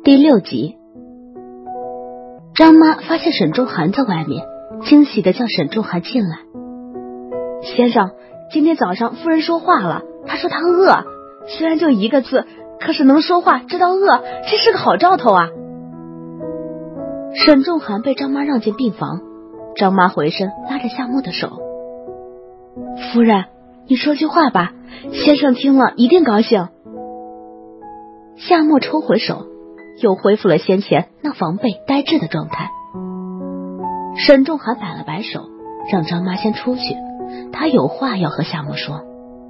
第6集，张妈发现沈仲涵在外面，惊喜地叫沈仲涵进来。先生，今天早上夫人说话了，她说她饿，虽然就一个字，可是能说话，知道饿，这是个好兆头啊。沈仲涵被张妈让进病房，张妈回身拉着夏沫的手，夫人，你说句话吧，先生听了一定高兴。夏沫抽回手，又恢复了先前那防备呆滞的状态。沈仲涵摆了摆手，让张妈先出去，他有话要和夏沫说。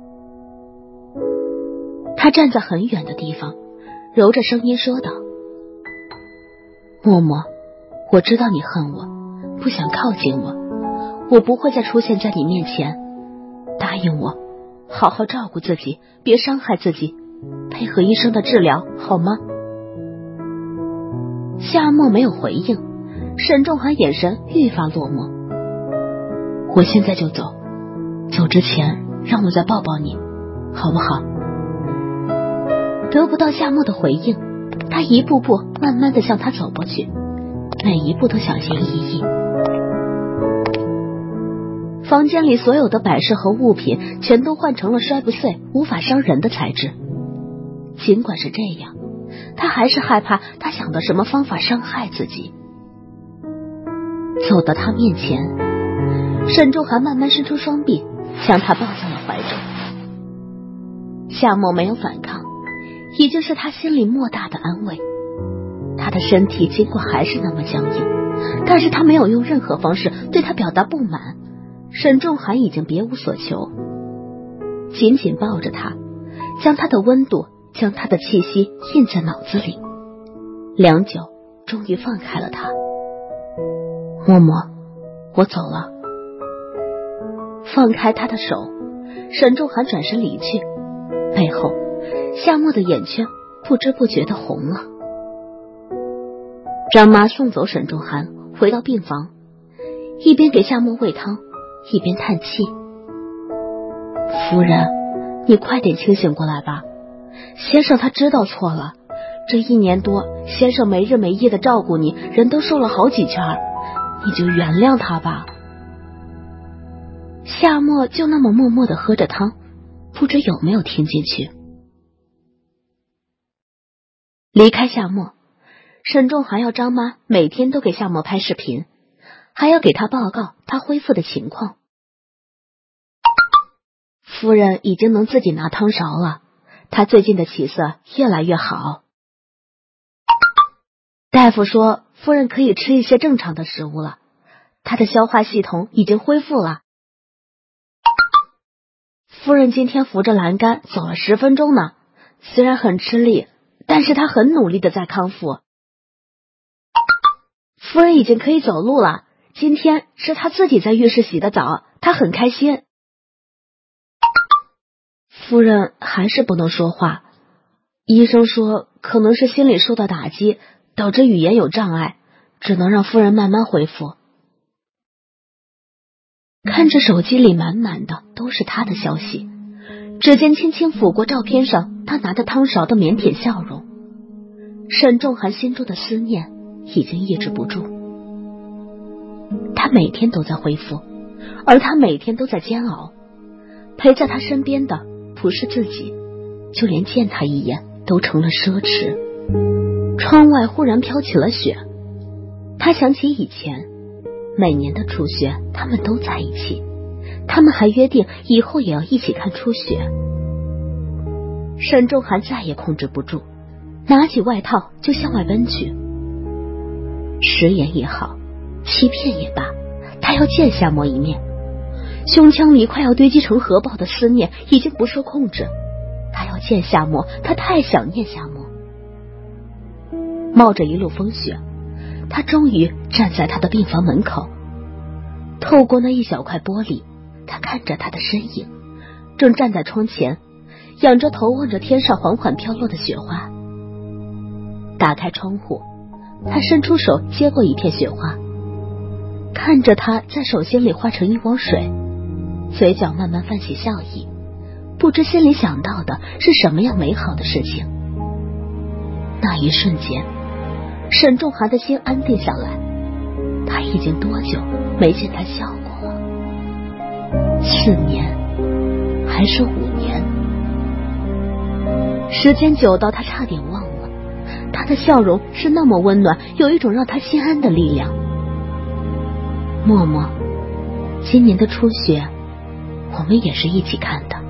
他站在很远的地方，揉着声音说道：默默，我知道你恨我，不想靠近我，我不会再出现在你面前，答应我，好好照顾自己，别伤害自己，配合医生的治疗，好吗？夏沫没有回应，沈仲涵眼神愈发落寞。我现在就走，走之前让我再抱抱你，好不好？得不到夏沫的回应，他一步步慢慢地向他走过去，每一步都小心翼翼。房间里所有的摆设和物品全都换成了摔不碎、无法伤人的材质。尽管是这样，他还是害怕他想到什么方法伤害自己。走到他面前，沈仲涵慢慢伸出双臂，将他抱进了怀中。夏沫没有反抗，也就是他心里莫大的安慰。他的身体尽管还是那么僵硬，但是他没有用任何方式对他表达不满。沈仲涵已经别无所求，紧紧抱着他，将他的温度，将他的气息印在脑子里。良久，终于放开了他。默默，我走了。放开他的手，沈仲涵转身离去，背后夏沫的眼圈不知不觉地红了。张妈送走沈仲涵，回到病房，一边给夏沫喂汤，一边叹气。夫人，你快点清醒过来吧，先生他知道错了，这1年多，先生没日没夜的照顾你，人都瘦了好几圈，你就原谅他吧。夏沫就那么默默地喝着汤，不知有没有听进去。离开夏沫，沈仲涵要张妈每天都给夏沫拍视频，还要给他报告他恢复的情况。夫人已经能自己拿汤勺了，他最近的起色越来越好。大夫说夫人可以吃一些正常的食物了，她的消化系统已经恢复了。夫人今天扶着栏杆走了10分钟呢，虽然很吃力，但是她很努力的在康复。夫人已经可以走路了，今天是她自己在浴室洗的澡，她很开心。夫人还是不能说话，医生说可能是心理受到打击，导致语言有障碍，只能让夫人慢慢恢复。看着手机里满满的都是他的消息，指尖轻轻抚过照片上他拿着汤勺的腼腆笑容，沈仲涵心中的思念已经抑制不住。他每天都在恢复，而他每天都在煎熬。陪在他身边的不是自己，就连见他一眼都成了奢侈。窗外忽然飘起了雪，他想起以前每年的初雪他们都在一起，他们还约定以后也要一起看初雪。沈仲涵再也控制不住，拿起外套就向外奔去。食言也好，欺骗也罢，他要见夏沫一面。胸腔里快要堆积成核爆的思念已经不受控制，他要见夏沫，他太想念夏沫。冒着一路风雪，他终于站在他的病房门口。透过那一小块玻璃，他看着他的身影，正站在窗前，仰着头望着天上缓缓飘落的雪花。打开窗户，他伸出手接过一片雪花，看着他在手心里化成一汪水，嘴角慢慢泛起笑意，不知心里想到的是什么样美好的事情。那一瞬间， 沈仲涵的心安定下来，他已经多久没见他笑过了？4年还是5年？时间久到他差点忘了，他的笑容是那么温暖，有一种让他心安的力量。默默，今年的初雪我们也是一起看的。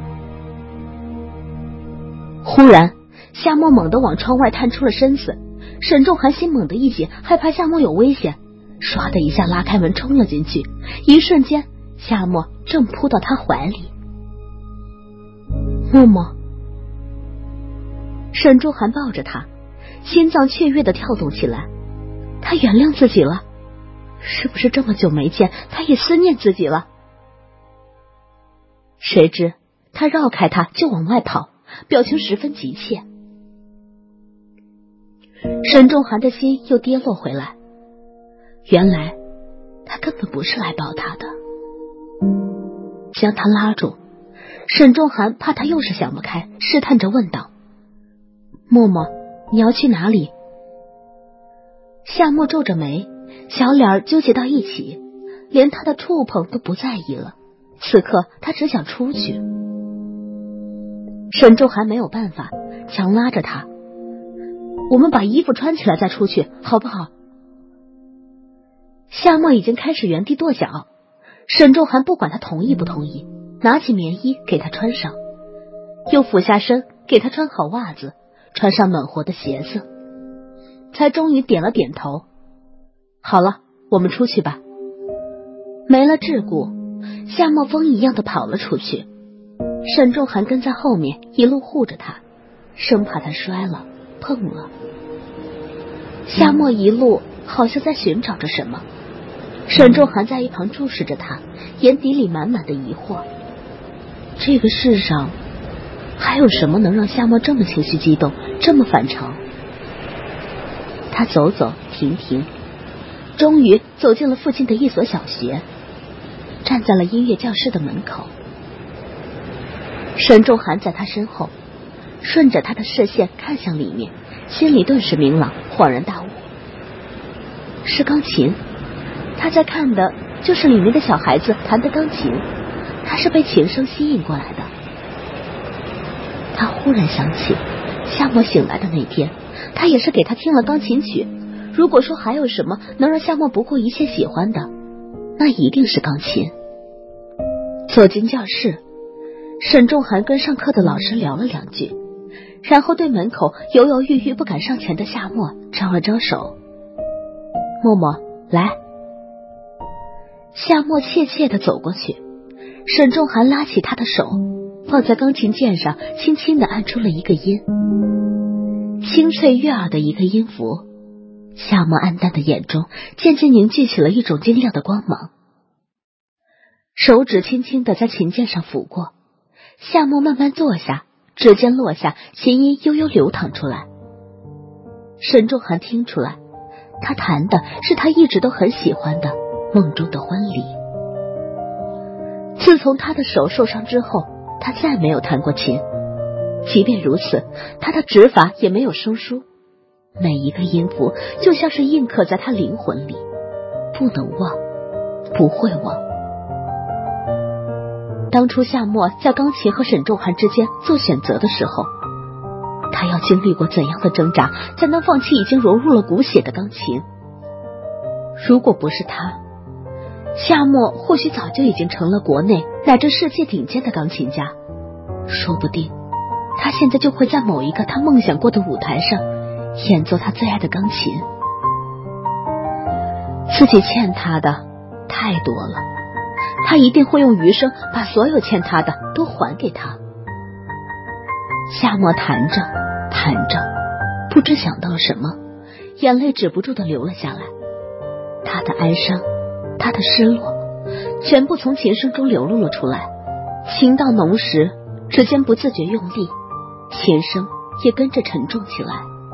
忽然夏沫猛地往窗外探出了身子，沈仲涵心猛地一紧，害怕夏沫有危险，唰的一下拉开门冲了进去，一瞬间夏沫正扑到他怀里。默默，沈仲涵抱着他，心脏雀跃地跳动起来。他原谅自己了，是不是这么久没见，他也思念自己了？谁知他绕开他就往外跑，表情十分急切。沈仲涵的心又跌落回来，原来他根本不是来抱他的。将他拉住，沈仲涵怕他又是想不开，试探着问道：默默，你要去哪里？夏沫皱着眉，小脸纠结到一起，连他的触碰都不在意了。此刻他只想出去。沈仲涵没有办法，强拉着他：我们把衣服穿起来再出去好不好？夏沫已经开始原地跺脚，沈仲涵不管他同意不同意，拿起棉衣给他穿上，又俯下身给他穿好袜子，穿上暖和的鞋子，才终于点了点头。好了，我们出去吧。没了桎梏，夏沫风一样的跑了出去，沈仲涵跟在后面一路护着他，生怕他摔了碰了。夏沫一路好像在寻找着什么，沈仲涵在一旁注视着他，眼底里满满的疑惑。这个世上还有什么能让夏沫这么情绪激动，这么反常？他走走停停，终于走进了附近的一所小学，站在了音乐教室的门口。沈仲涵在他身后，顺着他的视线看向里面，心里顿时明朗，恍然大悟。是钢琴，他在看的就是里面的小孩子弹的钢琴，他是被琴声吸引过来的。他忽然想起夏沫醒来的那天，他也是给他听了钢琴曲。如果说还有什么能让夏沫不顾一切喜欢的，那一定是钢琴。走进教室，沈仲涵跟上课的老师聊了2句，然后对门口犹犹豫豫不敢上前的夏沫招了招手：默默，来。夏沫怯怯地走过去，沈仲涵拉起他的手，放在钢琴键上，轻轻地按出了一个音，清脆悦耳的一个音符。夏沫暗淡的眼中渐渐凝聚起了一种晶亮的光芒，手指轻轻地在琴键上抚过，夏沫慢慢坐下，指尖落下，琴音悠悠流淌出来。沈仲涵听出来，他弹的是他一直都很喜欢的《梦中的婚礼》。自从他的手受伤之后，他再没有弹过琴，即便如此，他的指法也没有生疏，每一个音符就像是印刻在他灵魂里，不能忘，不会忘。当初夏沫在钢琴和沈仲涵之间做选择的时候，他要经历过怎样的挣扎，才能放弃已经融入了骨血的钢琴？如果不是他，夏沫或许早就已经成了国内乃至世界顶尖的钢琴家，说不定他现在就会在某一个他梦想过的舞台上演奏他最爱的钢琴。自己欠他的太多了，他一定会用余生把所有欠他的都还给他。夏沫弹着弹着，不知想到了什么，眼泪止不住地流了下来。他的哀伤，他的失落，全部从琴声中流露了出来。情到浓时，指尖不自觉用力，琴声也跟着沉重起来。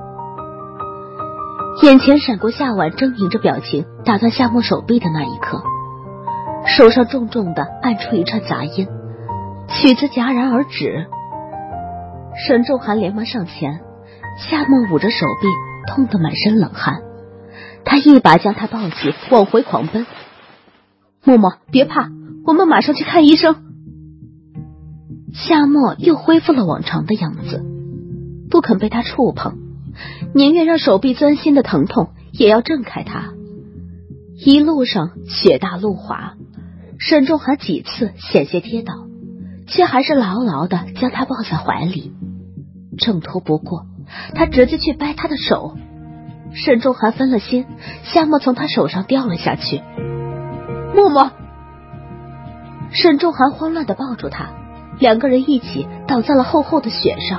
眼前闪过夏婉狰狞着表情打断夏沫手臂的那一刻，手上重重地按出一串杂音，曲子戛然而止。沈仲涵连忙上前，夏沫捂着手臂，痛得满身冷汗， 他一把将他抱起，往回狂奔。默默，别怕，我们马上去看医生。夏沫又恢复了往常的样子，不肯被他触碰，宁愿让手臂钻心的疼痛也要挣开他。一路上雪大路滑，沈仲涵几次险些跌倒，却还是牢牢地将他抱在怀里。挣脱不过，他直接去掰他的手，沈仲涵分了心，夏沫从他手上掉了下去。默默！沈仲涵慌乱地抱住他，两个人一起倒在了厚厚的雪上。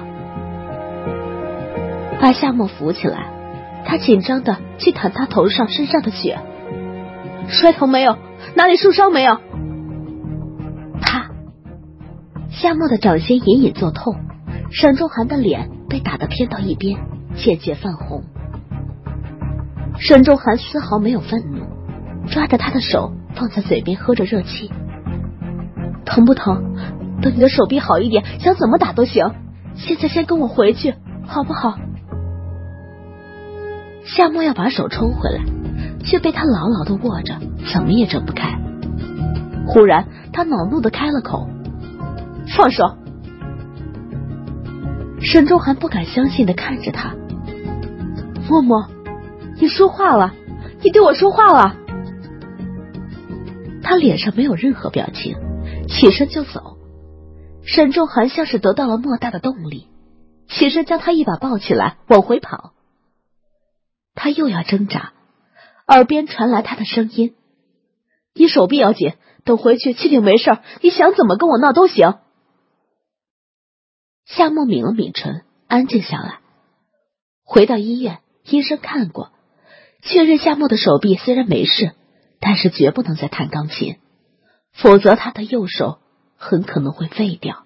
把夏沫扶起来，他紧张地去掸他头上身上的雪。摔疼没有？哪里受伤没有？啪！夏沫的掌心隐隐作痛，沈仲涵的脸被打得偏到一边，渐渐泛红。沈仲涵丝毫没有愤怒，抓着他的手放在嘴边喝着热气。疼不疼？等你的手臂好一点，想怎么打都行。现在先跟我回去，好不好？夏沫要把手抽回来，却被他牢牢地握着，怎么也挣不开。忽然他恼怒地开了口：放手！沈仲涵不敢相信地看着他。默默，你说话了，你对我说话了。他脸上没有任何表情，起身就走。沈仲涵像是得到了莫大的动力，起身将他一把抱起来往回跑。他又要挣扎，耳边传来他的声音：你手臂要紧，等回去确定没事，你想怎么跟我闹都行。夏沫抿了抿唇，安静下来。回到医院，医生看过，确认夏沫的手臂虽然没事，但是绝不能再弹钢琴，否则他的右手很可能会废掉。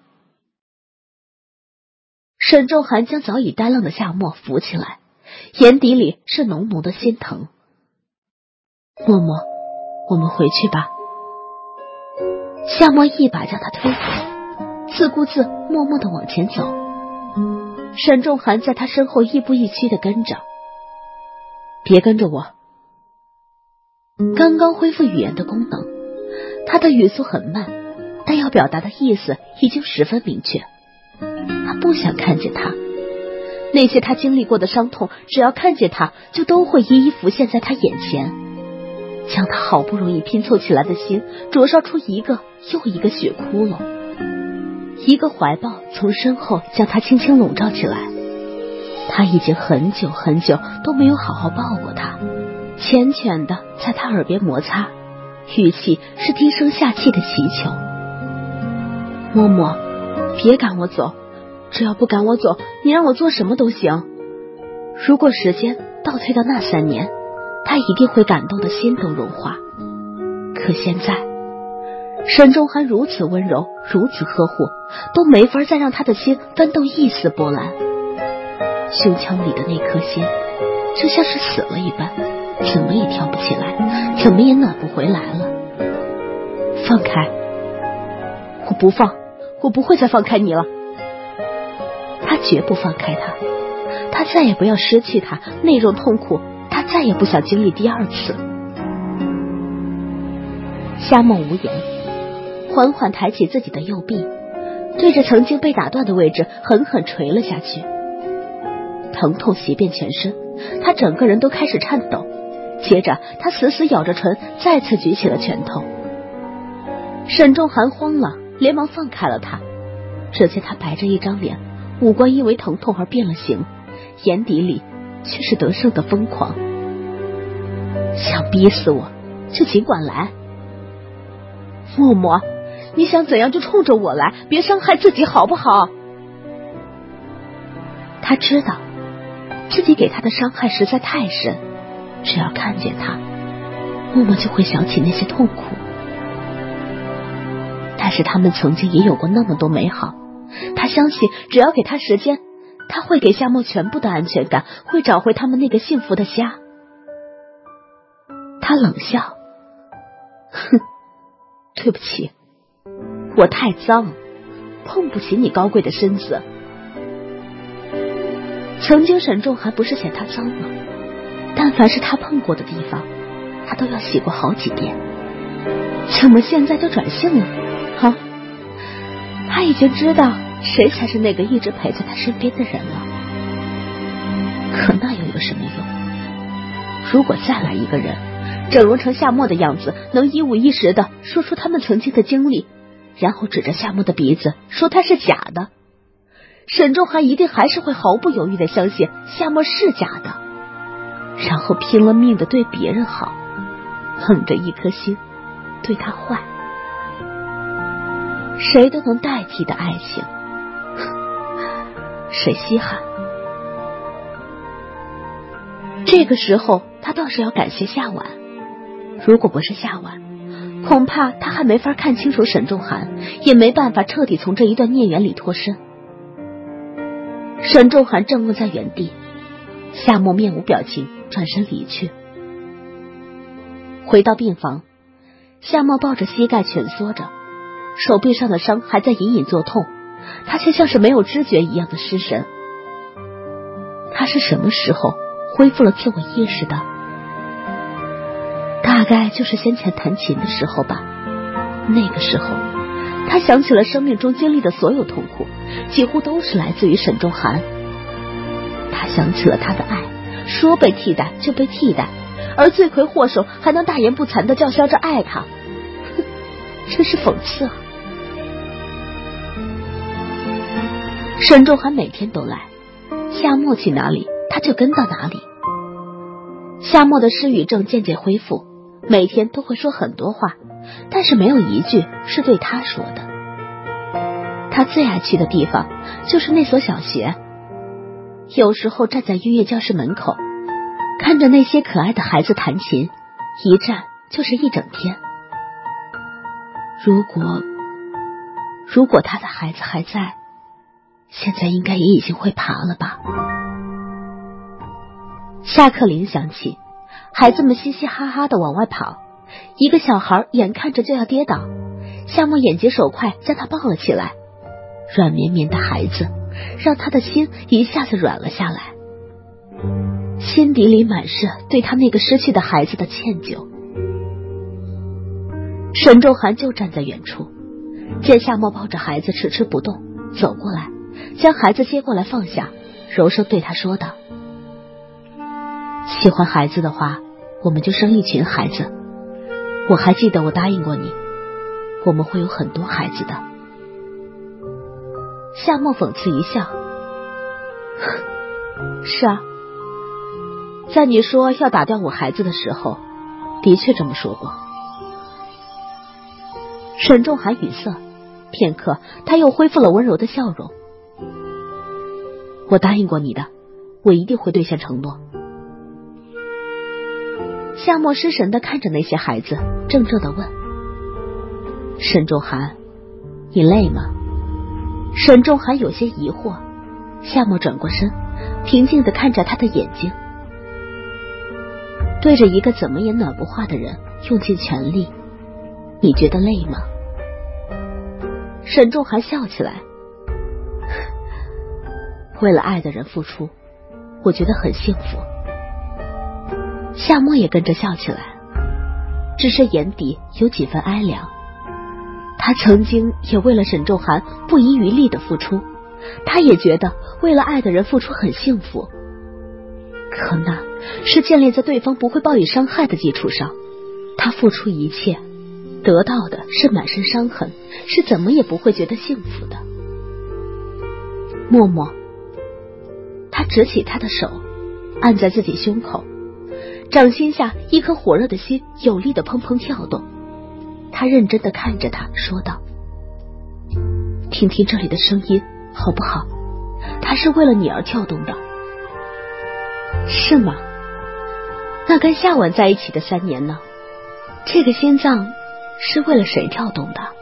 沈仲涵将早已呆愣的夏沫扶起来，眼底里是浓浓的心疼。默默，我们回去吧。夏沫一把将他推开，自顾自默默地往前走。沈仲涵在他身后亦步亦趋地跟着。别跟着我。刚刚恢复语言的功能，他的语速很慢，但要表达的意思已经十分明确。他不想看见他，那些他经历过的伤痛，只要看见他，就都会一一浮现在他眼前，将他好不容易拼凑起来的心灼烧出一个又一个血窟窿。一个怀抱从身后将他轻轻笼罩起来，他已经很久很久都没有好好抱过他，缱绻的在他耳边摩擦，语气是低声下气的祈求：默默，别赶我走，只要不赶我走，你让我做什么都行。如果时间倒退到那3年，他一定会感动的心都融化。可现在沈仲涵如此温柔，如此呵护，都没法再让他的心翻动一丝波澜。胸腔里的那颗心就像是死了一般，怎么也跳不起来，怎么也暖不回来了。放开！我不放，我不会再放开你了。他绝不放开他，他再也不要失去他，那种痛苦他再也不想经历第二次。夏沫无言，缓缓抬起自己的右臂，对着曾经被打断的位置狠狠捶了下去。疼痛袭遍全身，他整个人都开始颤抖，接着他死死咬着唇，再次举起了拳头。沈仲涵慌了，连忙放开了他，只见他白着一张脸，五官因为疼痛而变了形，眼底里却是得胜的疯狂。想逼死我就尽管来。默默，你想怎样就冲着我来，别伤害自己好不好？他知道自己给他的伤害实在太深，只要看见他，默默就会想起那些痛苦。但是他们曾经也有过那么多美好，他相信只要给他时间，他会给夏沫全部的安全感，会找回他们那个幸福的家。他冷笑，哼，对不起，我太脏，碰不起你高贵的身子。曾经沈仲涵不是嫌他脏吗？ 但凡是他碰过的地方，他都要洗过好几遍。怎么现在就转性了？他已经知道谁才是那个一直陪在他身边的人了。可那又有什么用？如果再来一个人，整容成夏沫的样子，能一五一十的说出他们曾经的经历，然后指着夏沫的鼻子说他是假的，沈仲涵一定还是会毫不犹豫的相信夏沫是假的，然后拼了命的对别人好，狠着一颗心对他坏。谁都能代替的爱情，谁稀罕？这个时候他倒是要感谢夏婉，如果不是夏婉，恐怕他还没法看清楚沈仲涵，也没办法彻底从这一段孽缘里脱身。沈仲涵怔愣在原地，夏沫面无表情转身离去。回到病房，夏沫抱着膝盖蜷缩着，手臂上的伤还在隐隐作痛，他却像是没有知觉一样的失神。他是什么时候恢复了自我意识的？大概就是先前弹琴的时候吧。那个时候他想起了生命中经历的所有痛苦，几乎都是来自于沈仲涵。他想起了他的爱，说被替代就被替代，而罪魁祸首还能大言不惭地叫嚣着爱他，真是讽刺啊！沈仲涵每天都来，夏沫去哪里他就跟到哪里。夏沫的失语症渐渐恢复，每天都会说很多话，但是没有一句是对他说的。他最爱去的地方就是那所小学，有时候站在音乐教室门口，看着那些可爱的孩子弹琴，一站就是一整天。如果他的孩子还在，现在应该也已经会爬了吧。下课铃响起，孩子们嘻嘻哈哈的往外跑，一个小孩眼看着就要跌倒，夏沫眼疾手快将他抱了起来。软绵绵的孩子让他的心一下子软了下来，心底里满是对他那个失去的孩子的歉疚。沈仲涵就站在远处，见夏沫抱着孩子迟迟不动，走过来将孩子接过来放下，柔声对他说道：喜欢孩子的话，我们就生一群孩子，我还记得我答应过你，我们会有很多孩子的。夏沫讽刺一笑，是啊，在你说要打掉我孩子的时候，的确这么说过。沈仲涵语塞，片刻他又恢复了温柔的笑容。我答应过你的，我一定会兑现承诺。夏沫失神地看着那些孩子，怔怔地问：沈仲涵，你累吗？沈仲涵有些疑惑，夏沫转过身，平静地看着他的眼睛，对着一个怎么也暖不化的人用尽全力，你觉得累吗？沈仲涵笑起来，为了爱的人付出，我觉得很幸福。夏沫也跟着笑起来，只是眼底有几分哀凉。他曾经也为了沈仲涵不遗余力的付出，他也觉得为了爱的人付出很幸福，可那是建立在对方不会报以伤害的基础上，他付出一切得到的是满身伤痕，是怎么也不会觉得幸福的。默默，他执起他的手按在自己胸口，掌心下一颗火热的心有力的砰砰跳动。他认真地看着他说道：听听这里的声音好不好？它是为了你而跳动的。是吗？那跟夏婉在一起的3年呢？这个心脏是为了谁跳动的？